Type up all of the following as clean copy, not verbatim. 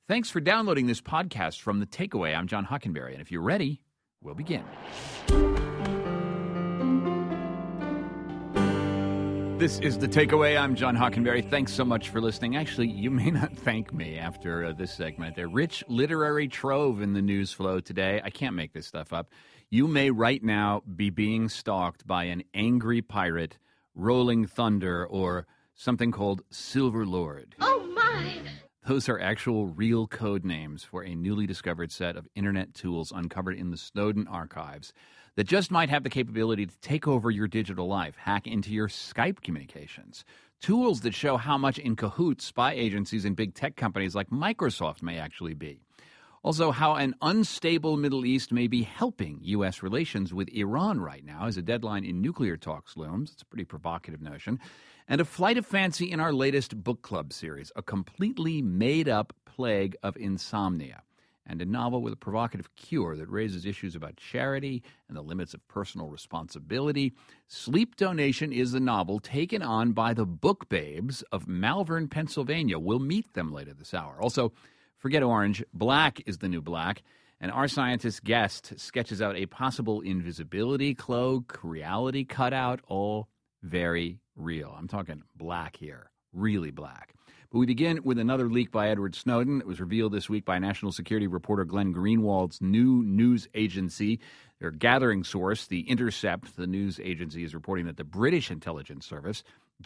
Thanks for downloading this podcast from The Takeaway. I'm John Hockenberry, and if you're ready, we'll begin. This is The Takeaway. I'm John Hockenberry. Thanks so much for listening. Actually, you may not thank me after this segment. A rich literary trove in the news flow today. I can't make this stuff up. You may right now be being stalked by an angry pirate, Rolling Thunder, or something called Silver Lord. Oh, my! Those are actual real code names for a newly discovered set of internet tools uncovered in the Snowden archives that just might have the capability to take over your digital life, hack into your Skype communications. Tools that show how much in cahoots spy agencies and big tech companies like Microsoft may actually be. Also, how an unstable Middle East may be helping U.S. relations with Iran right now as a deadline in nuclear talks looms. It's a pretty provocative notion. And a flight of fancy in our latest book club series, a completely made-up plague of insomnia, and a novel with a provocative cure that raises issues about charity and the limits of personal responsibility. Sleep Donation is the novel taken on by the book babes of Malvern, Pennsylvania. We'll meet them later this hour. Also, forget orange. Black is the new black. And our scientist guest sketches out a possible invisibility cloak, reality cutout, all very real. I'm talking black here, really black. But we begin with another leak by Edward Snowden. It was revealed this week by national security reporter Glenn Greenwald's new news agency. Their gathering source, The Intercept, the news agency, is reporting that the British intelligence service,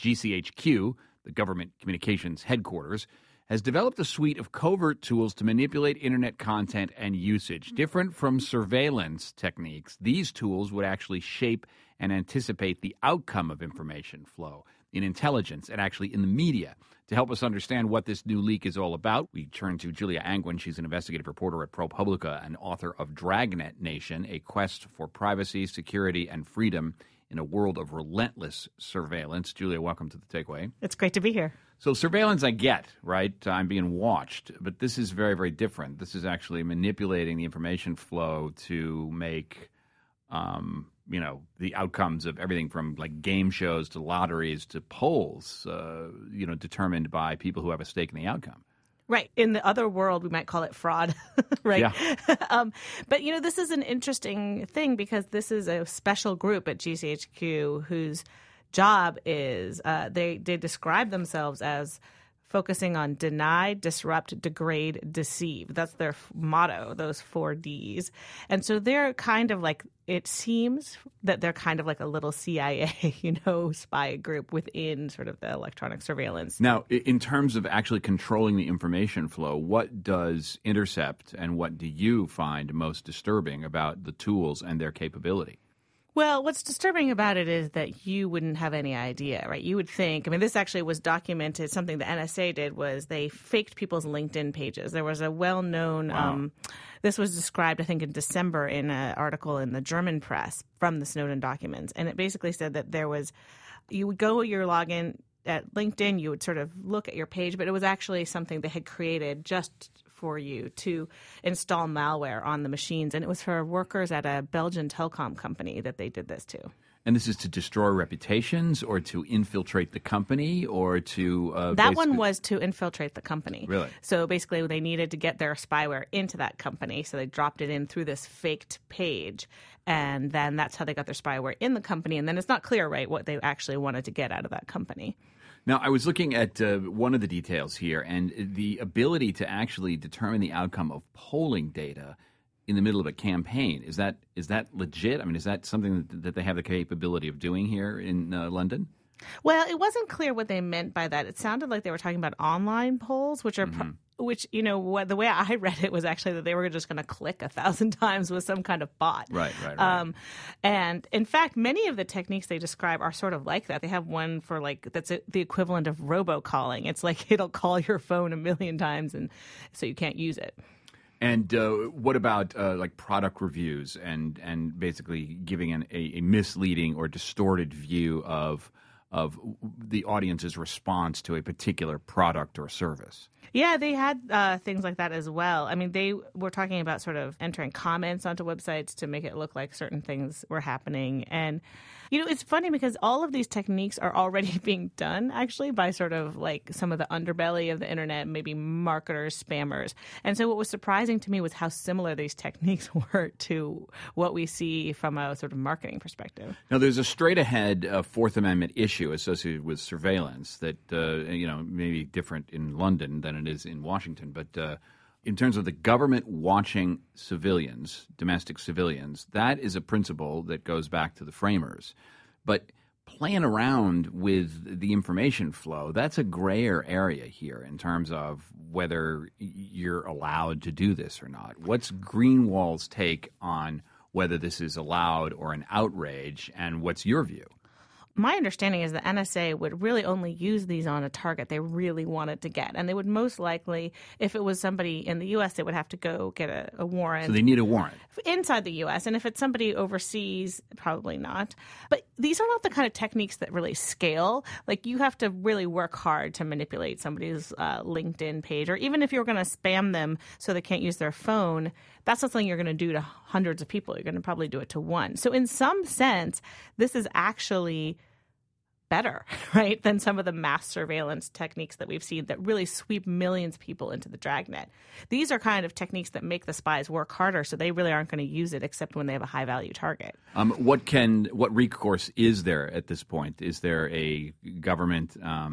GCHQ, the government communications headquarters, has developed a suite of covert tools to manipulate internet content and usage. Different from surveillance techniques, these tools would actually shape and anticipate the outcome of information flow in intelligence and actually in the media. To help us understand what this new leak is all about, we turn to Julia Angwin. She's an investigative reporter at ProPublica and author of Dragnet Nation, A Quest for Privacy, Security, and Freedom in a World of Relentless Surveillance. Julia, welcome to The Takeaway. It's great to be here. So surveillance I get, right? I'm being watched, but this is very, very different. This is actually manipulating the information flow to make, the outcomes of everything from like game shows to lotteries to polls, determined by people who have a stake in the outcome. Right. In the other world, we might call it fraud, right? Yeah. But, this is an interesting thing because this is a special group at GCHQ whose job is they describe themselves as focusing on deny, disrupt, degrade, deceive. That's their motto, those 4 Ds. And so they're kind of like, it seems that they're kind of like a little CIA, spy group within sort of the electronic surveillance. Now, in terms of actually controlling the information flow, what does Intercept and what do you find most disturbing about the tools and their capability? Well, what's disturbing about it is that you wouldn't have any idea, right? You would think, this actually was documented. Something the NSA did was they faked people's LinkedIn pages. There was a well-known, this was described, I think, in December in an article in the German press from the Snowden documents. And it basically said that you would go your login at LinkedIn, you would sort of look at your page, but it was actually something they had created just for you to install malware on the machines. And it was for workers at a Belgian telecom company that they did this to. And this is to destroy reputations or to infiltrate the company or to... that one was to infiltrate the company. Really? So basically they needed to get their spyware into that company. So they dropped it in through this faked page. And then that's how they got their spyware in the company. And then it's not clear, right, what they actually wanted to get out of that company. Now, I was looking at one of the details here, and the ability to actually determine the outcome of polling data in the middle of a campaign. Is that legit? Is that something that they have the capability of doing here in London? Well, it wasn't clear what they meant by that. It sounded like they were talking about online polls, which are the way I read it was actually that they were just going to click 1,000 times with some kind of bot. Right. And in fact, many of the techniques they describe are sort of like that. They have one for that's the equivalent of robocalling. It's like it'll call your phone 1,000,000 times, and so you can't use it. And what about product reviews and basically giving a misleading or distorted view of the audience's response to a particular product or service? Yeah, they had things like that as well. They were talking about sort of entering comments onto websites to make it look like certain things were happening. And It's funny because all of these techniques are already being done, actually, by sort of like some of the underbelly of the internet, maybe marketers, spammers. And so what was surprising to me was how similar these techniques were to what we see from a sort of marketing perspective. Now, there's a straight-ahead Fourth Amendment issue associated with surveillance that, may be different in London than it is in Washington, but in terms of the government watching civilians, domestic civilians, that is a principle that goes back to the framers. But playing around with the information flow, that's a grayer area here in terms of whether you're allowed to do this or not. What's Greenwald's take on whether this is allowed or an outrage, and what's your view? My understanding is the NSA would really only use these on a target they really wanted to get. And they would most likely, if it was somebody in the U.S., they would have to go get a warrant. So they need a warrant. Inside the U.S. And if it's somebody overseas, probably not. But these are not the kind of techniques that really scale. Like, you have to really work hard to manipulate somebody's LinkedIn page. Or even if you're going to spam them so they can't use their phone, that's not something you're going to do to hundreds of people. You're going to probably do it to one. So in some sense, this is actually better, right, than some of the mass surveillance techniques that we've seen that really sweep millions of people into the dragnet. These are kind of techniques that make the spies work harder, so they really aren't going to use it except when they have a high-value target. What recourse is there at this point? Is there a government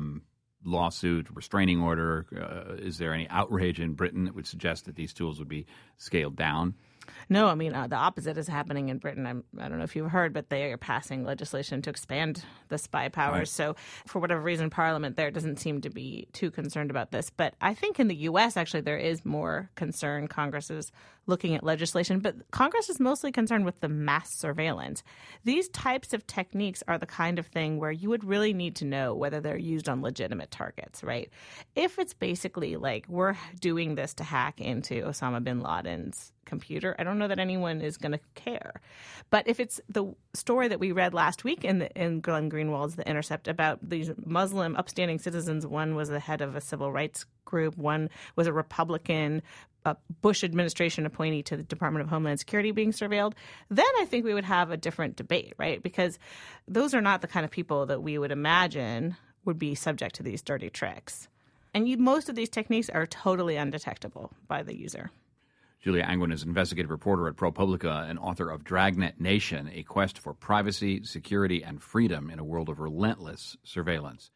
lawsuit, restraining order? Is there any outrage in Britain that would suggest that these tools would be scaled down? No, I mean, the opposite is happening in Britain. I don't know if you've heard, but they are passing legislation to expand the spy powers. Right. So for whatever reason, Parliament there doesn't seem to be too concerned about this. But I think in the U.S., actually, there is more concern. Congress is looking at legislation, but Congress is mostly concerned with the mass surveillance. These types of techniques are the kind of thing where you would really need to know whether they're used on legitimate targets, right? If it's basically like we're doing this to hack into Osama bin Laden's computer, I don't know that anyone is going to care. But if it's the story that we read last week in Glenn Greenwald's The Intercept about these Muslim upstanding citizens, one was the head of a civil rights group, one was a Republican Bush administration appointee to the Department of Homeland Security being surveilled, then I think we would have a different debate, right? Because those are not the kind of people that we would imagine would be subject to these dirty tricks. And most of these techniques are totally undetectable by the user. Julia Angwin is investigative reporter at ProPublica and author of Dragnet Nation, A Quest for Privacy, Security, and Freedom in a World of Relentless Surveillance.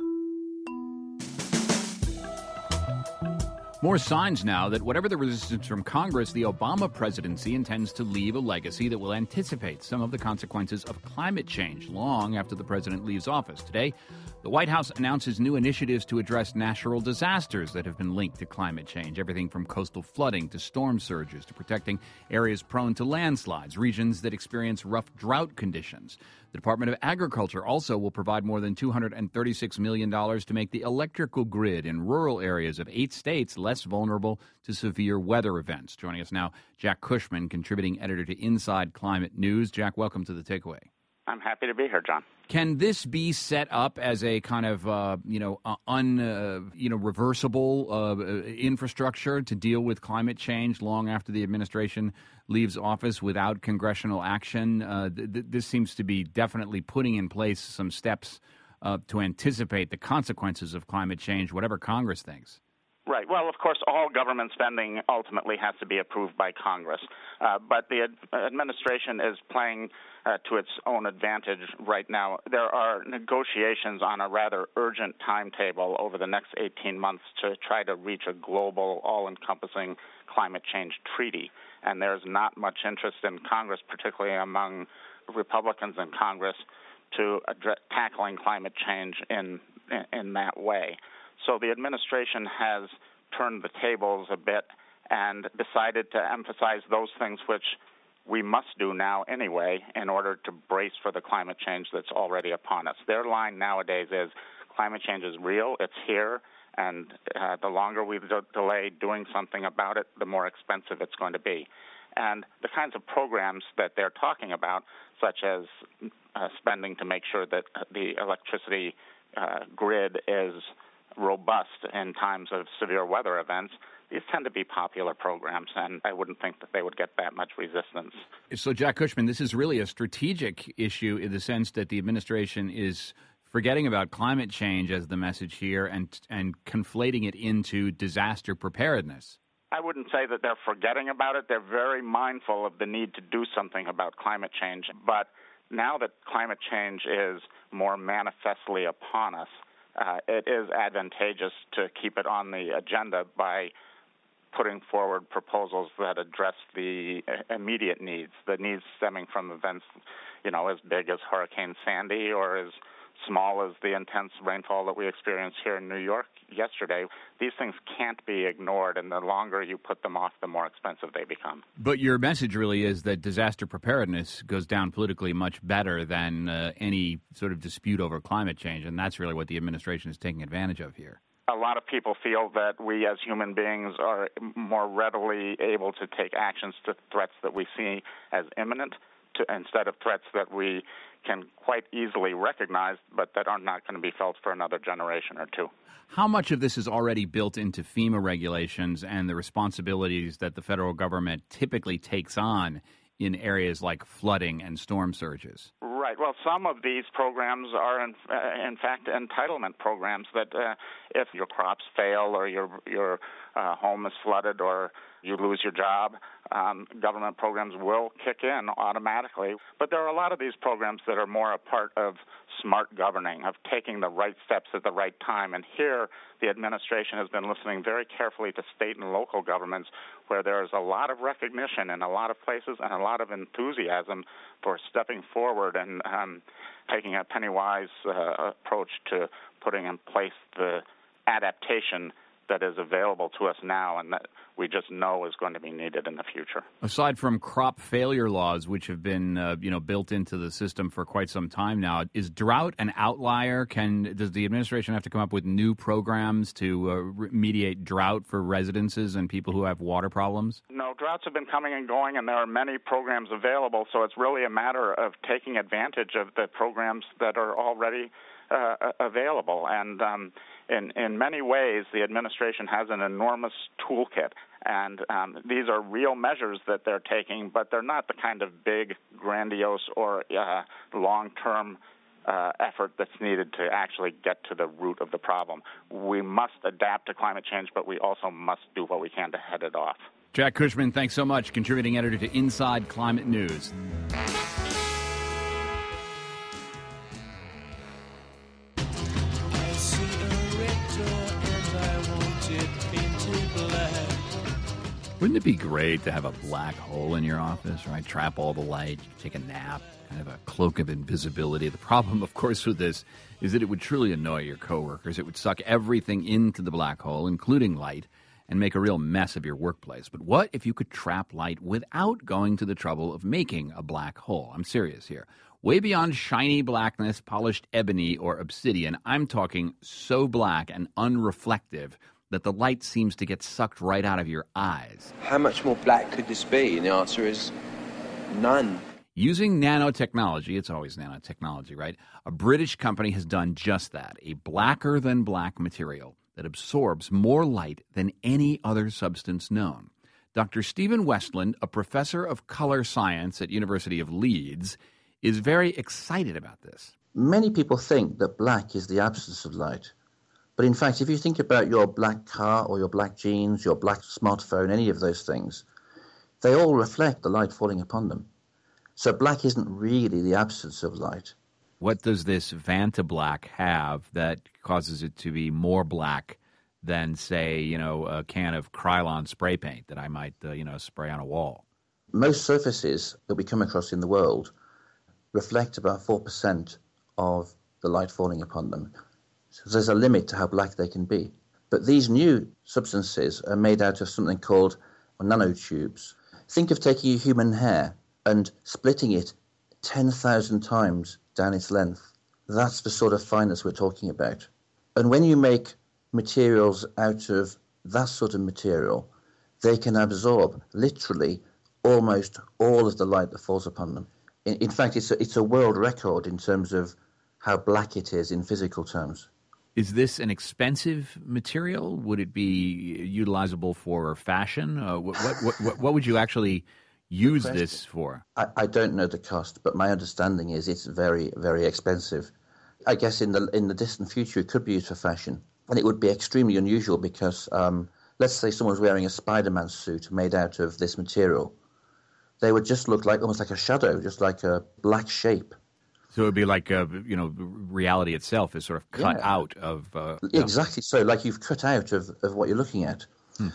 More signs now that whatever the resistance from Congress, the Obama presidency intends to leave a legacy that will anticipate some of the consequences of climate change long after the president leaves office. Today, the White House announces new initiatives to address natural disasters that have been linked to climate change, everything from coastal flooding to storm surges to protecting areas prone to landslides, regions that experience rough drought conditions. The Department of Agriculture also will provide more than $236 million to make the electrical grid in rural areas of 8 states less vulnerable to severe weather events. Joining us now, Jack Cushman, contributing editor to Inside Climate News. Jack, welcome to The Takeaway. I'm happy to be here, John. Can this be set up as a kind of, reversible infrastructure to deal with climate change long after the administration leaves office without congressional action? This seems to be definitely putting in place some steps to anticipate the consequences of climate change, whatever Congress thinks. Right. Well, of course, all government spending ultimately has to be approved by Congress. But the administration is playing to its own advantage right now. There are negotiations on a rather urgent timetable over the next 18 months to try to reach a global, all-encompassing climate change treaty. And there's not much interest in Congress, particularly among Republicans in Congress, to tackling climate change in that way. So the administration has turned the tables a bit and decided to emphasize those things which we must do now anyway in order to brace for the climate change that's already upon us. Their line nowadays is climate change is real, it's here, and the longer we delay doing something about it, the more expensive it's going to be. And the kinds of programs that they're talking about, such as spending to make sure that the electricity grid is robust in times of severe weather events, these tend to be popular programs, and I wouldn't think that they would get that much resistance. So, Jack Cushman, this is really a strategic issue in the sense that the administration is forgetting about climate change as the message here and conflating it into disaster preparedness. I wouldn't say that they're forgetting about it. They're very mindful of the need to do something about climate change. But now that climate change is more manifestly upon us, it is advantageous to keep it on the agenda by putting forward proposals that address the immediate needs, the needs stemming from events, as big as Hurricane Sandy or as small as the intense rainfall that we experienced here in New York yesterday. These things can't be ignored, and the longer you put them off, the more expensive they become. But your message really is that disaster preparedness goes down politically much better than any sort of dispute over climate change, and that's really what the administration is taking advantage of here. A lot of people feel that we as human beings are more readily able to take actions to threats that we see as imminent instead of threats that we can quite easily recognize, but that are not going to be felt for another generation or two. How much of this is already built into FEMA regulations and the responsibilities that the federal government typically takes on in areas like flooding and storm surges? Right. Well, some of these programs are, in fact, entitlement programs that if your crops fail or your home is flooded or you lose your job, government programs will kick in automatically. But there are a lot of these programs that are more a part of smart governing, of taking the right steps at the right time. And here, the administration has been listening very carefully to state and local governments where there is a lot of recognition in a lot of places and a lot of enthusiasm for stepping forward and taking a penny-wise approach to putting in place the adaptation that is available to us now and that we just know is going to be needed in the future. Aside from crop failure laws, which have been built into the system for quite some time now, is drought an outlier? Does the administration have to come up with new programs to remediate drought for residences and people who have water problems? No, droughts have been coming and going, and there are many programs available, so it's really a matter of taking advantage of the programs that are already available. And in many ways, the administration has an enormous toolkit, and these are real measures that they're taking, but they're not the kind of big, grandiose, or long-term effort that's needed to actually get to the root of the problem. We must adapt to climate change, but we also must do what we can to head it off. Jack Cushman, thanks so much, contributing editor to Inside Climate News. Wouldn't it be great to have a black hole in your office, right? Trap all the light, you can take a nap, kind of a cloak of invisibility. The problem, of course, with this is that it would truly annoy your coworkers. It would suck everything into the black hole, including light, and make a real mess of your workplace. But what if you could trap light without going to the trouble of making a black hole? I'm serious here. Way beyond shiny blackness, polished ebony, or obsidian, I'm talking so black and unreflective that the light seems to get sucked right out of your eyes. How much more black could this be? And the answer is none. Using nanotechnology, it's always nanotechnology, right? A British company has done just that, a blacker-than-black material that absorbs more light than any other substance known. Dr. Stephen Westland, a professor of color science at University of Leeds, is very excited about this. Many people think that black is the absence of light. But in fact, if you think about your black car or your black jeans, your black smartphone, any of those things, they all reflect the light falling upon them. So black isn't really the absence of light. What does this Vantablack have that causes it to be more black than, say, a can of Krylon spray paint that I might, spray on a wall? Most surfaces that we come across in the world reflect about 4% of the light falling upon them. So there's a limit to how black they can be. But these new substances are made out of something called nanotubes. Think of taking a human hair and splitting it 10,000 times down its length. That's the sort of fineness we're talking about. And when you make materials out of that sort of material, they can absorb literally almost all of the light that falls upon them. In fact, it's a world record in terms of how black it is in physical terms. Is this an expensive material? Would it be utilizable for fashion? What would you actually use this for? I don't know the cost, but my understanding is it's very, very expensive. I guess in the distant future it could be used for fashion, and it would be extremely unusual because let's say someone's wearing a Spider-Man suit made out of this material. They would just look like almost like a shadow, just like a black shape. So it would be like, reality itself is sort of cut out of... Exactly so, like you've cut out of what you're looking at.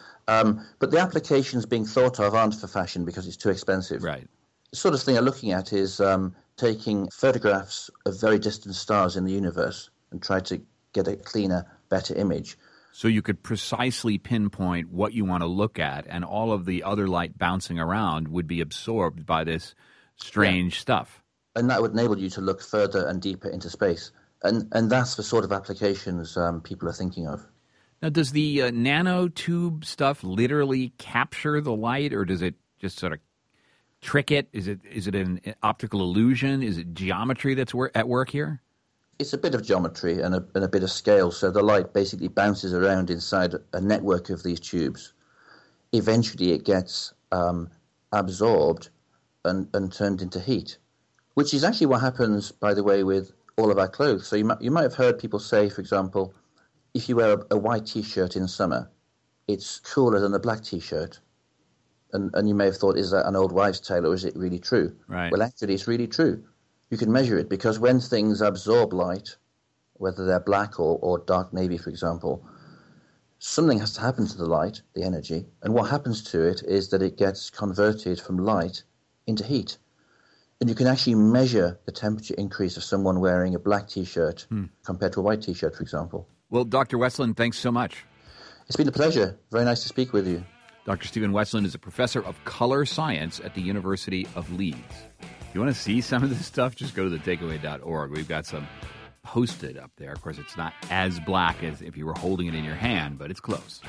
But the applications being thought of aren't for fashion because it's too expensive. Right. The sort of thing I'm looking at is taking photographs of very distant stars in the universe and try to get a cleaner, better image. So you could precisely pinpoint what you want to look at, and all of the other light bouncing around would be absorbed by this strange stuff. And that would enable you to look further and deeper into space. And that's the sort of applications people are thinking of. Now, does the nanotube stuff literally capture the light, or does it just sort of trick it? Is it an optical illusion? Is it geometry that's at work here? It's a bit of geometry and a bit of scale. So the light basically bounces around inside a network of these tubes. Eventually it gets absorbed and turned into heat, which is actually what happens, by the way, with all of our clothes. So you might have heard people say, for example, if you wear a white T-shirt in summer, it's cooler than a black T-shirt. And you may have thought, is that an old wives' tale or is it really true? Right. Well, actually, it's really true. You can measure it because when things absorb light, whether they're black or dark navy, for example, something has to happen to the light, the energy, and what happens to it is that it gets converted from light into heat. And you can actually measure the temperature increase of someone wearing a black T-shirt compared to a white T-shirt, for example. Well, Dr. Westland, thanks so much. It's been a pleasure. Very nice to speak with you. Dr. Stephen Westland is a professor of color science at the University of Leeds. If you want to see some of this stuff, just go to thetakeaway.org. We've got some posted up there. Of course, it's not as black as if you were holding it in your hand, but it's close.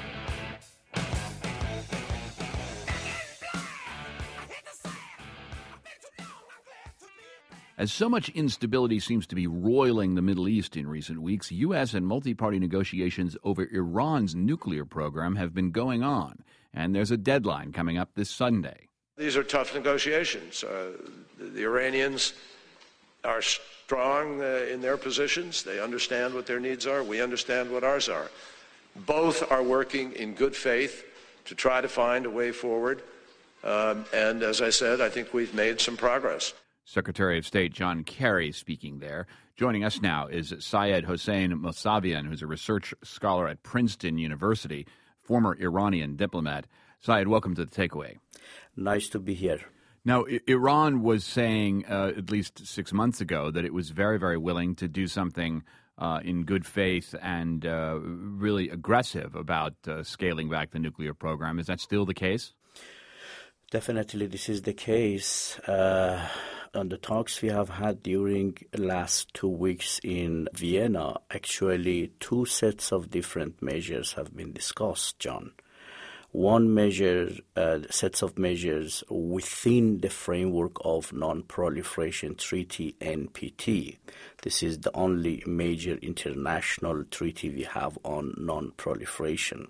As so much instability seems to be roiling the Middle East in recent weeks, U.S. and multi-party negotiations over Iran's nuclear program have been going on, and there's a deadline coming up this Sunday. These are tough negotiations. The Iranians are strong in their positions. They understand what their needs are. We understand what ours are. Both are working in good faith to try to find a way forward. And as I said, I think we've made some progress. Secretary of State John Kerry speaking there. Joining us now is Syed Hossein Mousavian, who's a research scholar at Princeton University, former Iranian diplomat. Syed, welcome to The Takeaway. Nice to be here. Now, Iran was saying at least 6 months ago that it was very, very willing to do something in good faith and really aggressive about scaling back the nuclear program. Is that still the case? Definitely, this is the case. On the talks we have had during the last 2 weeks in Vienna, actually 2 sets of different measures have been discussed, John. One measure, sets of measures within the framework of Non-Proliferation Treaty, NPT. This is the only major international treaty we have on non-proliferation.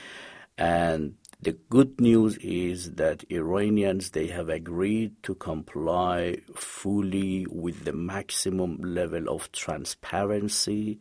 And the good news is that Iranians, they have agreed to comply fully with the maximum level of transparency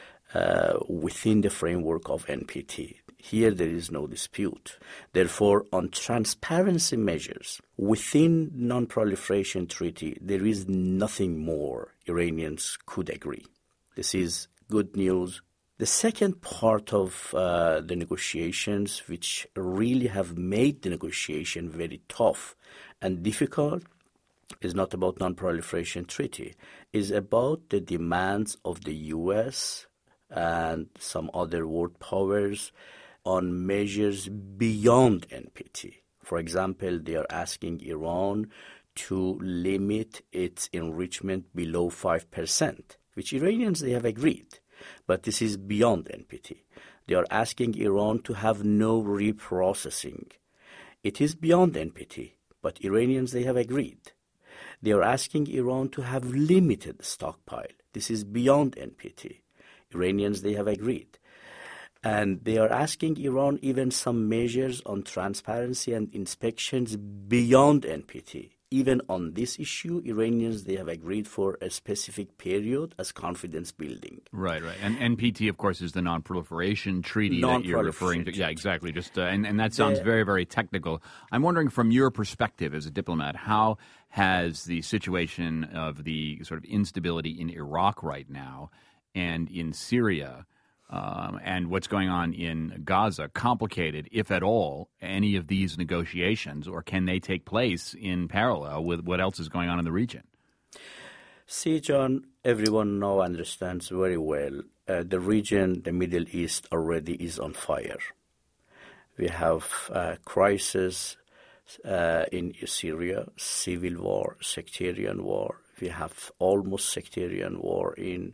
within the framework of NPT. Here there is no dispute. Therefore, on transparency measures within Non-Proliferation Treaty, there is nothing more Iranians could agree. This is good news. The second part of the negotiations, which really have made the negotiation very tough and difficult, is not about Non-Proliferation Treaty. Is about the demands of the U.S. and some other world powers on measures beyond NPT. For example, they are asking Iran to limit its enrichment below 5%, which Iranians, they have agreed. But this is beyond NPT. They are asking Iran to have no reprocessing. It is beyond NPT, but Iranians, they have agreed. They are asking Iran to have limited stockpile. This is beyond NPT. Iranians, they have agreed. And they are asking Iran even some measures on transparency and inspections beyond NPT. Even on this issue, Iranians, they have agreed for a specific period as confidence building. Right. And NPT, of course, is the Non-Proliferation Treaty that you're referring to. Yeah, exactly. Just and that sounds very, very technical. I'm wondering, from your perspective as a diplomat, how has the situation of the sort of instability in Iraq right now and in Syria and what's going on in Gaza complicated, if at all, any of these negotiations, or can they take place in parallel with what else is going on in the region? See, John, everyone now understands very well the region, the Middle East, already is on fire. We have crisis in Syria, civil war, sectarian war. We have almost sectarian war in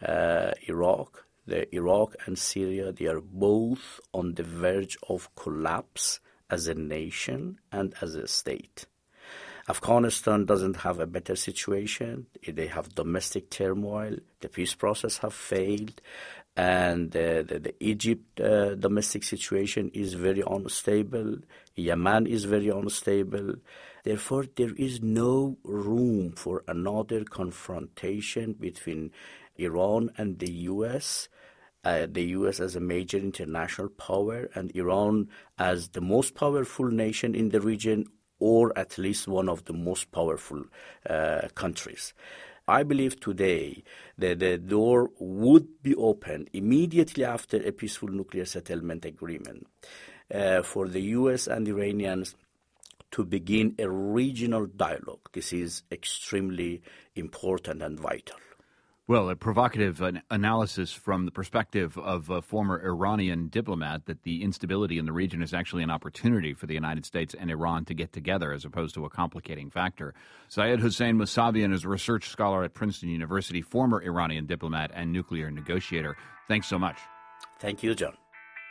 Iraq. Iraq and Syria, they are both on the verge of collapse as a nation and as a state. Afghanistan doesn't have a better situation. They have domestic turmoil. The peace process have failed. And the Egypt domestic situation is very unstable. Yemen is very unstable. Therefore, there is no room for another confrontation between Iran and the U.S., the U.S. as a major international power, and Iran as the most powerful nation in the region, or at least one of the most powerful countries. I believe today that the door would be opened immediately after a peaceful nuclear settlement agreement for the U.S. and Iranians to begin a regional dialogue. This is extremely important and vital. Well, a provocative analysis from the perspective of a former Iranian diplomat that the instability in the region is actually an opportunity for the United States and Iran to get together as opposed to a complicating factor. Syed Hossein Mousavian is a research scholar at Princeton University, former Iranian diplomat and nuclear negotiator. Thanks so much. Thank you, John.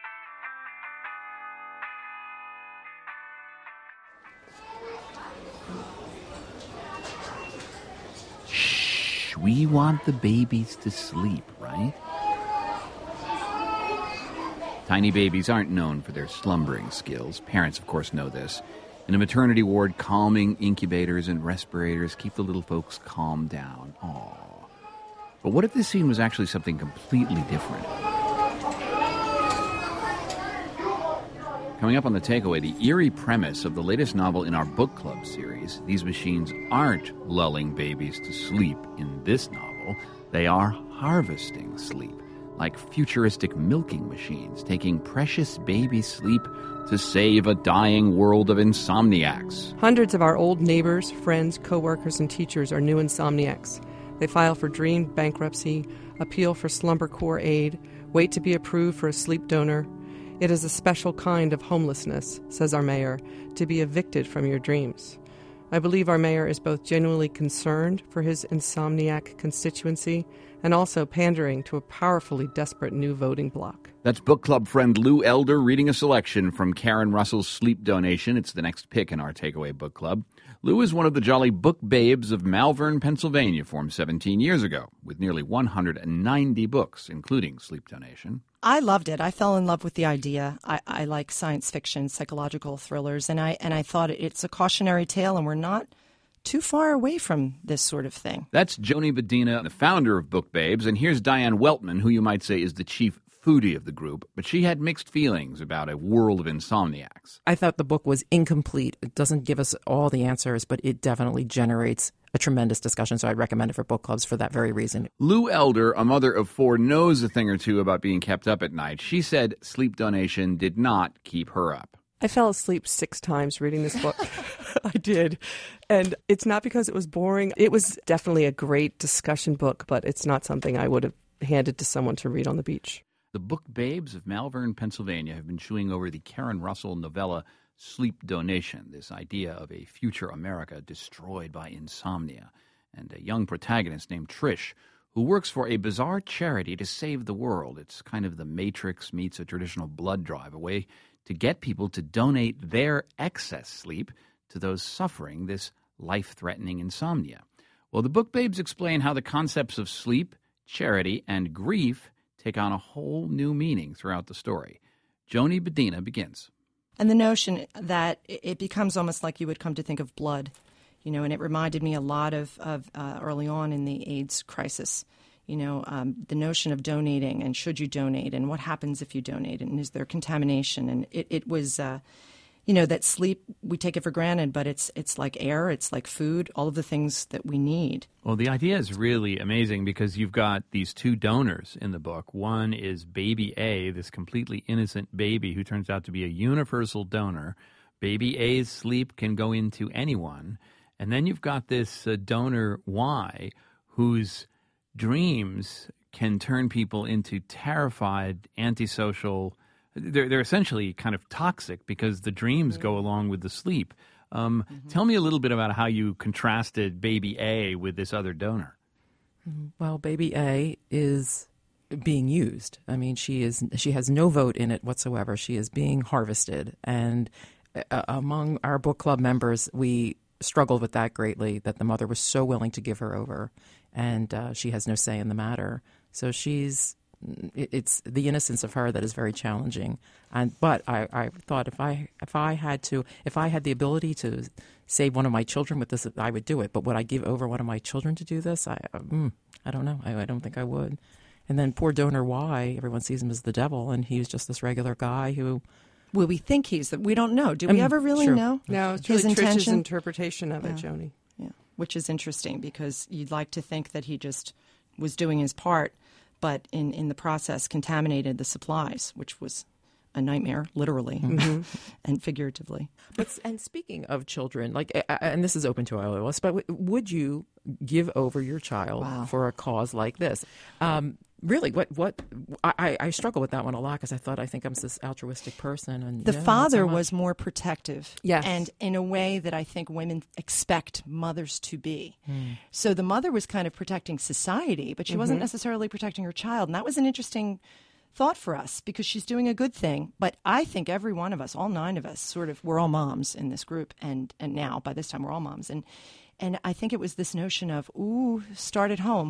We want the babies to sleep, right? Tiny babies aren't known for their slumbering skills. Parents, of course, know this. In a maternity ward, calming incubators and respirators keep the little folks calmed down. Aww. But what if this scene was actually something completely different? Coming up on The Takeaway, the eerie premise of the latest novel in our book club series. These machines aren't lulling babies to sleep in this novel. They are harvesting sleep, like futuristic milking machines, taking precious baby sleep to save a dying world of insomniacs. Hundreds of our old neighbors, friends, co-workers, and teachers are new insomniacs. They file for dreamed bankruptcy, appeal for slumber core aid, wait to be approved for a sleep donor. It is a special kind of homelessness, says our mayor, to be evicted from your dreams. I believe our mayor is both genuinely concerned for his insomniac constituency and also pandering to a powerfully desperate new voting bloc. That's book club friend Lou Elder reading a selection from Karen Russell's Sleep Donation. It's the next pick in our Takeaway Book Club. Lou is one of the jolly book babes of Malvern, Pennsylvania, formed 17 years ago, with nearly 190 books, including Sleep Donation. I loved it. I fell in love with the idea. I like science fiction, psychological thrillers, and I thought it's a cautionary tale, and we're not too far away from this sort of thing. That's Joni Bedina, the founder of Book Babes, and here's Diane Weltman, who you might say is the chief foodie of the group, but she had mixed feelings about a world of insomniacs. I thought the book was incomplete. It doesn't give us all the answers, but it definitely generates a tremendous discussion, so I'd recommend it for book clubs for that very reason. Lou Elder, a mother of four, knows a thing or two about being kept up at night. She said Sleep Donation did not keep her up. I fell asleep 6 times reading this book. I did. And it's not because it was boring. It was definitely a great discussion book, but it's not something I would have handed to someone to read on the beach. The book babes of Malvern, Pennsylvania have been chewing over the Karen Russell novella Sleep Donation, this idea of a future America destroyed by insomnia, and a young protagonist named Trish, who works for a bizarre charity to save the world. It's kind of the Matrix meets a traditional blood drive, a way to get people to donate their excess sleep to those suffering this life-threatening insomnia. Well, the book babes explain how the concepts of sleep, charity, and grief take on a whole new meaning throughout the story. Joni Bedina begins. And the notion that it becomes almost like you would come to think of blood, and it reminded me a lot of early on in the AIDS crisis. The notion of donating and should you donate and what happens if you donate and is there contamination? And it was, that sleep, we take it for granted, but it's like air, it's like food, all of the things that we need. Well, the idea is really amazing because you've got these two donors in the book. One is Baby A, this completely innocent baby who turns out to be a universal donor. Baby A's sleep can go into anyone. And then you've got this donor Y whose dreams can turn people into terrified, antisocial. They're essentially kind of toxic because the dreams go along with the sleep. Tell me a little bit about how you contrasted Baby A with this other donor. Well, Baby A is being used. I mean, she has no vote in it whatsoever. She is being harvested. And among our book club members, we struggled with that greatly, that the mother was so willing to give her over, and she has no say in the matter. So it's the innocence of her that is very challenging. But I thought if I had the ability to save one of my children with this, I would do it. But would I give over one of my children to do this? I don't know. I don't think I would. And then poor donor Y, everyone sees him as the devil, and he's just this regular guy who. Well, we think we don't know. Do we ever really know? No, it's his really intention? Trich's interpretation of it, Joni. Yeah, which is interesting because you'd like to think that he just was doing his part, but in the process contaminated the supplies, which was a nightmare, literally and figuratively. And speaking of children, and this is open to all of us, but would you give over your child for a cause like this? Really, what I struggle with that one a lot because I think I'm this altruistic person. And the father was more protective, yes, and in a way that I think women expect mothers to be. So the mother was kind of protecting society, but she wasn't necessarily protecting her child, and that was an interesting thought for us because she's doing a good thing. But I think every one of us, all 9 of us, we're all moms in this group, and now by this time we're all moms, and I think it was this notion of start at home.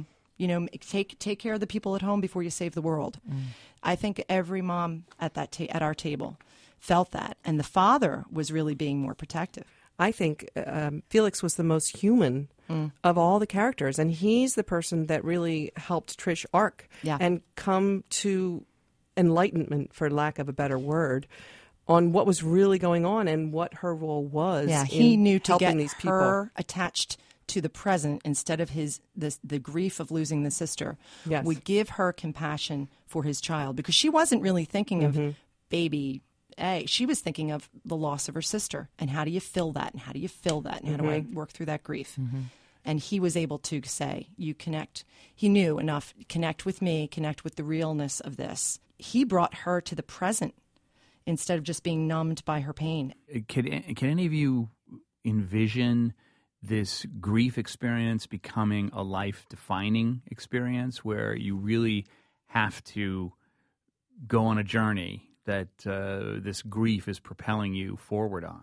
Take care of the people at home before you save the world. I think every mom at our table felt that, and the father was really being more protective. I think Felix was the most human of all the characters, and he's the person that really helped Trish arc and come to enlightenment, for lack of a better word, on what was really going on and what her role was. Yeah, he knew to helping get these people her attached to the present instead of the grief of losing the sister, would give her compassion for his child because she wasn't really thinking of baby A. She was thinking of the loss of her sister and how do you fill that and how do you fill that and how do I work through that grief? And he was able to say, you connect. He knew enough, connect with me, connect with the realness of this. He brought her to the present instead of just being numbed by her pain. Can any of you envision this grief experience becoming a life-defining experience where you really have to go on a journey that this grief is propelling you forward on?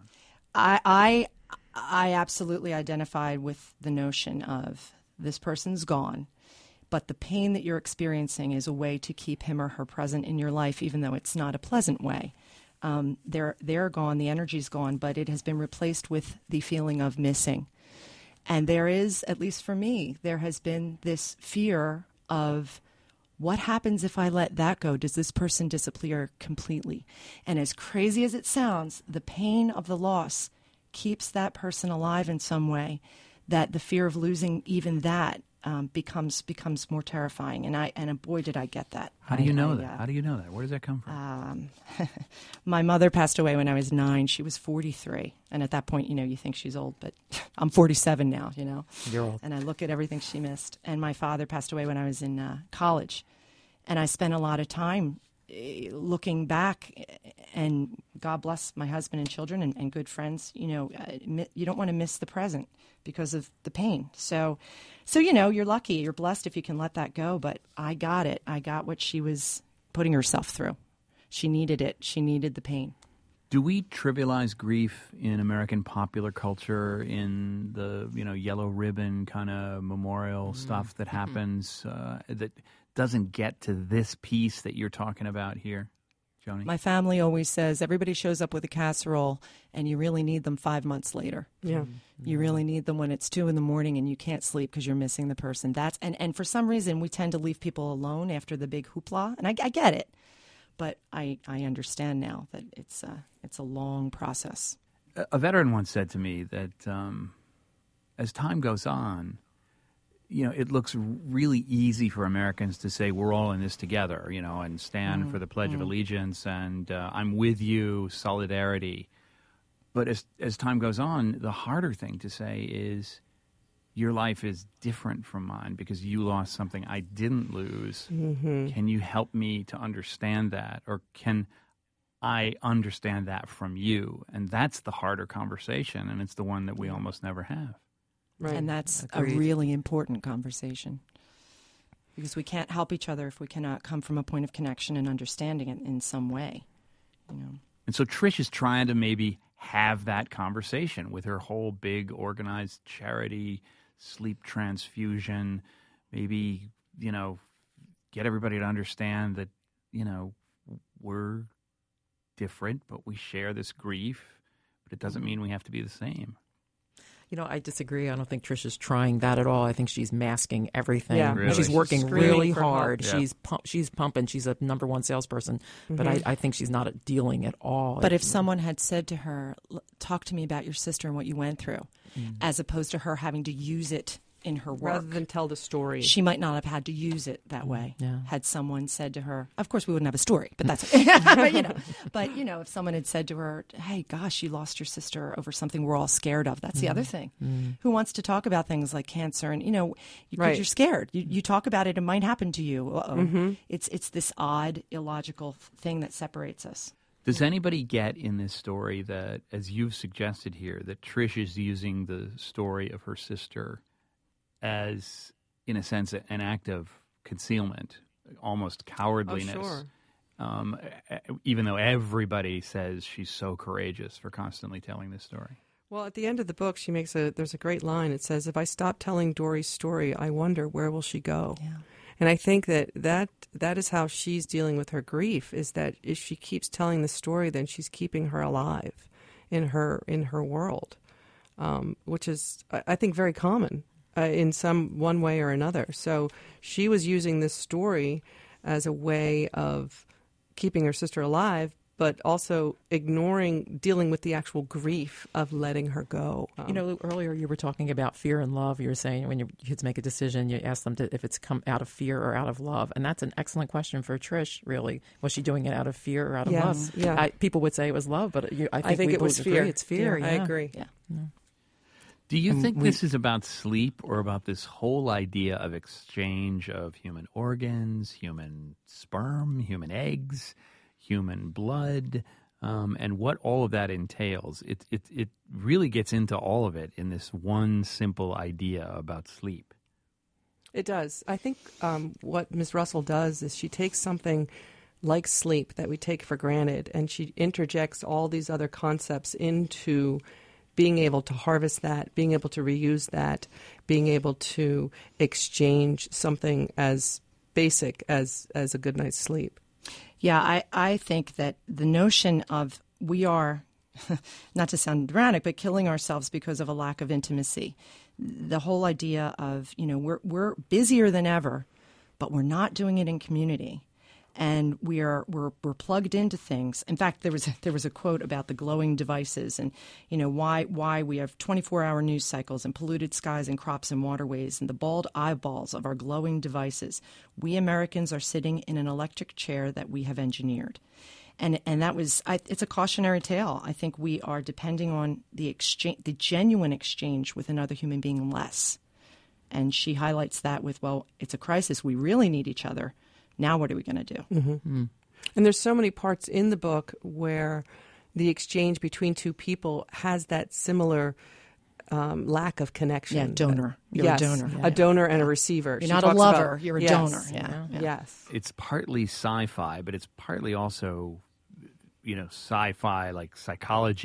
I absolutely identified with the notion of this person's gone, but the pain that you're experiencing is a way to keep him or her present in your life, even though it's not a pleasant way. They're gone, the energy's gone, but it has been replaced with the feeling of missing. And there is, at least for me, there has been this fear of what happens if I let that go? Does this person disappear completely? And as crazy as it sounds, the pain of the loss keeps that person alive in some way, that the fear of losing even that becomes more terrifying. And boy, did I get that. How do you know that? How do you know that? Where does that come from? My mother passed away when I was 9. She was 43. And at that point, you think she's old, but I'm 47 now, You're old. And I look at everything she missed. And my father passed away when I was in college. And I spent a lot of time looking back, and God bless my husband and children and good friends. You don't want to miss the present because of the pain. So you're lucky, you're blessed if you can let that go. But I got it. I got what she was putting herself through. She needed it. She needed the pain. Do we trivialize grief in American popular culture in the yellow ribbon kind of memorial stuff that happens? doesn't get to this piece that you're talking about here, Joni? My family always says everybody shows up with a casserole, and you really need them 5 months later. Yeah. You really need them when it's 2 a.m. and you can't sleep because you're missing the person. That's and for some reason we tend to leave people alone after the big hoopla, and I get it, but I understand now that it's a long process. A veteran once said to me that as time goes on, it looks really easy for Americans to say we're all in this together, and stand for the Pledge of Allegiance and I'm with you, solidarity. But as time goes on, the harder thing to say is your life is different from mine because you lost something I didn't lose. Mm-hmm. Can you help me to understand that? Or can I understand that from you? And that's the harder conversation, and it's the one that we almost never have. Right. And that's Agreed. a really important conversation because we can't help each other if we cannot come from a point of connection and understanding it in some way. And so Trish is trying to maybe have that conversation with her whole big organized charity, sleep transfusion, maybe, get everybody to understand that, we're different, but we share this grief, but it doesn't mean we have to be the same. I disagree. I don't think Trish is trying that at all. I think she's masking everything. Yeah. Really? She's working really hard. Yeah. She's pumping. She's a number one salesperson. But I think she's not dealing at all. But if someone had said to her, talk to me about your sister and what you went through, as opposed to her having to use it in her work. Rather than tell the story. She might not have had to use it that way. Yeah. Had someone said to her, of course we wouldn't have a story, but that's but if someone had said to her, hey, gosh, you lost your sister over something we're all scared of. That's the other thing. Who wants to talk about things like cancer? And, because you're scared. You talk about it, it might happen to you. Uh-oh. It's this odd, illogical thing that separates us. Does anybody get in this story that, as you've suggested here, that Trish is using the story of her sister as, in a sense, an act of concealment, almost cowardliness? Oh, sure. Even though everybody says she's so courageous for constantly telling this story. Well, at the end of the book, there's a great line. It says, if I stop telling Dory's story, I wonder where will she go? Yeah. And I think that is how she's dealing with her grief, is that if she keeps telling the story, then she's keeping her alive in her world, which is, I think, very common in one way or another. So she was using this story as a way of keeping her sister alive, but also dealing with the actual grief of letting her go. Earlier you were talking about fear and love. You were saying when your kids make a decision, you ask them if it's come out of fear or out of love. And that's an excellent question for Trish, really. Was she doing it out of fear or out of love? Yeah. People would say it was love, but I think it was fear. Agree. It's fear. Yeah, I agree. Yeah. Do you think this is about sleep or about this whole idea of exchange of human organs, human sperm, human eggs, human blood, and what all of that entails? It really gets into all of it in this one simple idea about sleep. It does. I think what Ms. Russell does is she takes something like sleep that we take for granted, and she interjects all these other concepts into being able to harvest that, being able to reuse that, being able to exchange something as basic as a good night's sleep. Yeah, I think that the notion of we are, not to sound dramatic, but killing ourselves because of a lack of intimacy. The whole idea of, we're busier than ever, but we're not doing it in community. And we're plugged into things. In fact, there was a quote about the glowing devices and why we have 24-hour news cycles and polluted skies and crops and waterways and the bald eyeballs of our glowing devices. We Americans are sitting in an electric chair that we have engineered, and that was it's a cautionary tale. I think we are depending on the genuine exchange with another human being less, and she highlights that with, well, it's a crisis. We really need each other. Now what are we going to do? Mm-hmm. And there's so many parts in the book where the exchange between two people has that similar lack of connection. Yeah, donor. You're yes, a donor. A donor and a receiver. You're not a lover. You're a donor. Yeah. Yes. It's partly sci-fi, but it's partly also, sci-fi, like psychology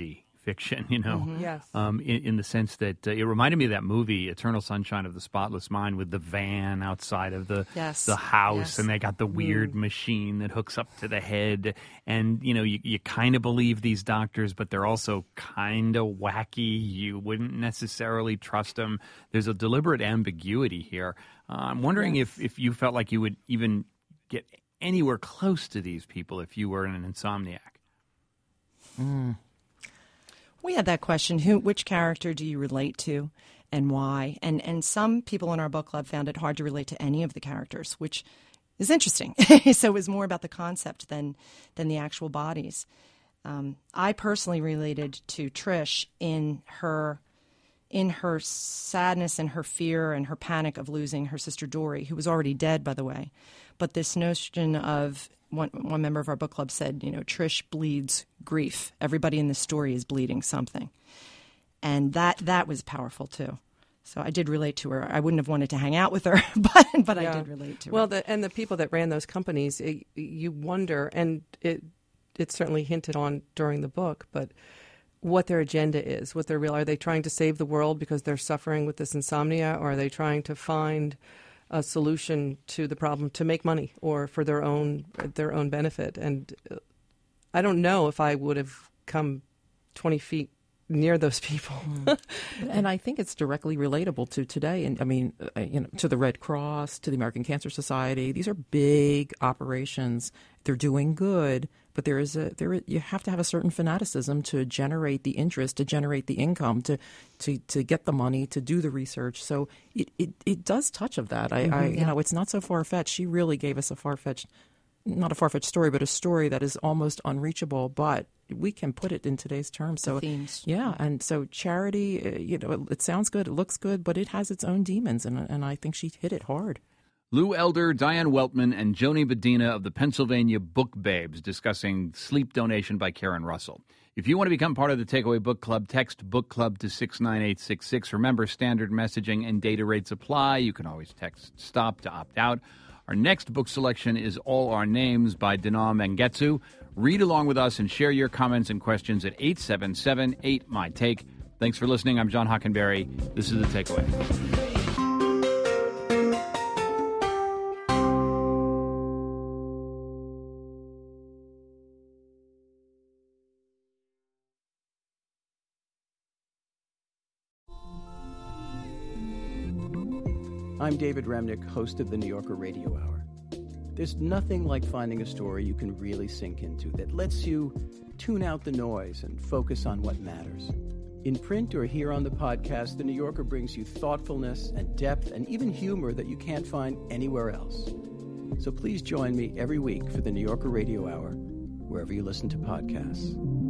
fiction, you know, Yes. in the sense that it reminded me of that movie, Eternal Sunshine of the Spotless Mind, with the van outside of the house, and they got the weird machine that hooks up to the head, and, you know, you kind of believe these doctors, but they're also kind of wacky. You wouldn't necessarily trust them. There's a deliberate ambiguity here. I'm wondering if you felt like you would even get anywhere close to these people if you were an insomniac. We had that question, which character do you relate to and why? And some people in our book club found it hard to relate to any of the characters, which is interesting. So it was more about the concept than the actual bodies. I personally related to Trish in her sadness and her fear and her panic of losing her sister Dory, who was already dead, by the way. But this notion of one member of our book club said, you know, Trish bleeds grief. Everybody in the story is bleeding something. And that was powerful, too. So I did relate to her. I wouldn't have wanted to hang out with her, but I did relate to her. Well, the people that ran those companies, you wonder, and it's certainly hinted on during the book, but what their agenda is, what their are they trying to save the world because they're suffering with this insomnia, or are they trying to find a solution to the problem to make money or for their own benefit? And I don't know if I would have come 20 feet near those people. And I think it's directly relatable to today. And I mean, to the Red Cross, to the American Cancer Society. These are big operations. They're doing good, but you have to have a certain fanaticism to generate the interest, to generate the income, to get the money, to do the research. So it does touch of that. It's not so far-fetched. She really gave us not a far-fetched story, but a story that is almost unreachable, but we can put it in today's terms. So, yeah, and so charity, it sounds good, it looks good, but it has its own demons, and I think she hit it hard. Lou Elder, Diane Weltman, and Joni Bedina of the Pennsylvania Book Babes discussing Sleep Donation by Karen Russell. If you want to become part of the Takeaway Book Club, text Book Club to 69866. Remember, standard messaging and data rates apply. You can always text STOP to opt out. Our next book selection is All Our Names by Dinah Mangetsu. Read along with us and share your comments and questions at 877-8-MY-TAKE. Thanks for listening. I'm John Hockenberry. This is The Takeaway. I'm David Remnick, host of the New Yorker Radio Hour. There's nothing like finding a story you can really sink into that lets you tune out the noise and focus on what matters. In print or here on the podcast, the New Yorker brings you thoughtfulness and depth and even humor that you can't find anywhere else. So please join me every week for the New Yorker Radio Hour, wherever you listen to podcasts.